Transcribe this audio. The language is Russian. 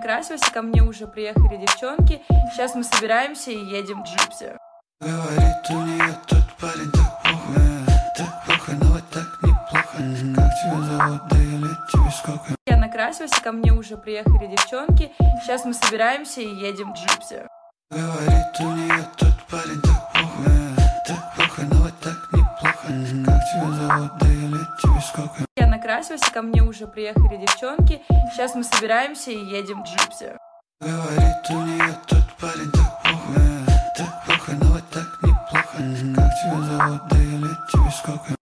накрасилась, и ко мне уже приехали девчонки. Сейчас мы собираемся и едем в Джипси. Говорит, у нее тот парень так плохо, но вот так неплохо. Как тебя зовут, да и лет тебе сколько? Я накрасилась, и ко мне уже приехали девчонки. Сейчас мы собираемся и едем в Джипси. Говорит, у нее тот парень так плохо, но вот так неплохо. Как тебя зовут, да и лет тебе сколько? Я накрасилась, и ко мне уже приехали девчонки. Сейчас мы собираемся и едем в Джипси. Говорит, у нее тот парень так плохо, но вот так неплохо. Как тебя зовут, да и лет тебе сколько?